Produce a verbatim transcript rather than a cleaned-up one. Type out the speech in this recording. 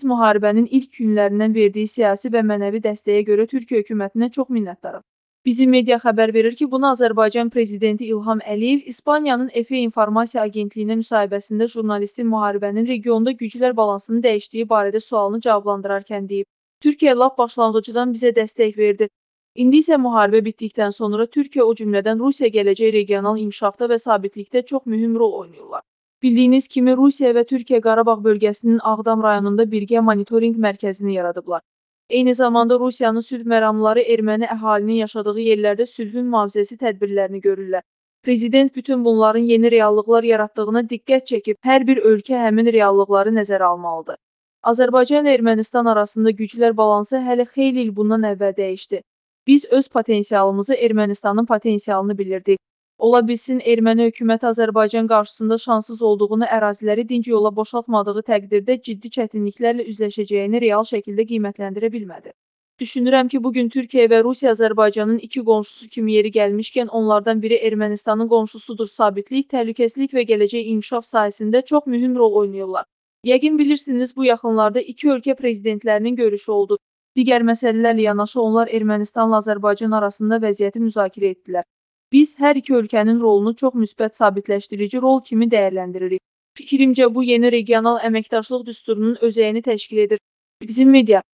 Biz müharibənin ilk günlərindən verdiyi siyasi və mənəvi dəstəyə görə Türkiyə hökumətinə çox minnətdarıq. Bizim media xəbər verir ki, bunu Azərbaycan Prezidenti İlham Əliyev İspaniyanın Efe İnformasiya Agentliyinə müsahibəsində jurnalistin müharibənin regionda güclər balansını dəyişdiyi barədə sualını cavablandırarkən deyib. Türkiyə lap başlanğıcından bizə dəstək verdi. İndi isə müharibə bitdikdən sonra Türkiyə o cümlədən Rusiya gələcək regional inkişafda və sabitlikdə çox mühüm rol oynayırlar. Bildiyiniz kimi Rusiya və Türkiyə Qarabağ bölgəsinin Ağdam rayonunda birgə monitorinq mərkəzini yaradıblar. Eyni zamanda Rusiyanın sülh məramları erməni əhalinin yaşadığı yerlərdə sülhün mühafizəsi tədbirlərini görürlər. Prezident bütün bunların yeni reallıqlar yaratdığına diqqət çəkib, hər bir ölkə həmin reallıqları nəzərə almalıdır. Azərbaycan və Ermənistan arasında güclər balansı hələ xeyli il bundan əvvəl dəyişdi. Biz öz potensialımızı Ermənistanın potensialını bilirdik. Ola bilsin, erməni hökuməti Azərbaycan qarşısında şanssız olduğunu, əraziləri dinc yola boşaltmadığı təqdirdə ciddi çətinliklərlə üzləşəcəyini real şəkildə qiymətləndirə bilmədi. Düşünürəm ki, bugün Türkiyə və Rusiya Azərbaycanın iki qonşusu kimi yeri gəlmişkən, onlardan biri Ermənistanın qonşusudur. Sabitlik, təhlükəsizlik və gələcək inkişaf sahəsində çox mühüm rol oynayırlar. Yəqin bilirsiniz, bu yaxınlarda iki ölkə prezidentlərinin görüşü oldu. Digər məsələlərlə yanaşı onlar Ermənistanla Azərbaycan arasında vəziyyəti müzakirə etdilər. Biz hər iki ölkənin rolunu çox müsbət sabitləşdirici rol kimi dəyərləndiririk. Fikrimcə, bu yeni regional əməkdaşlıq düsturunun özəyini təşkil edir. Bizim media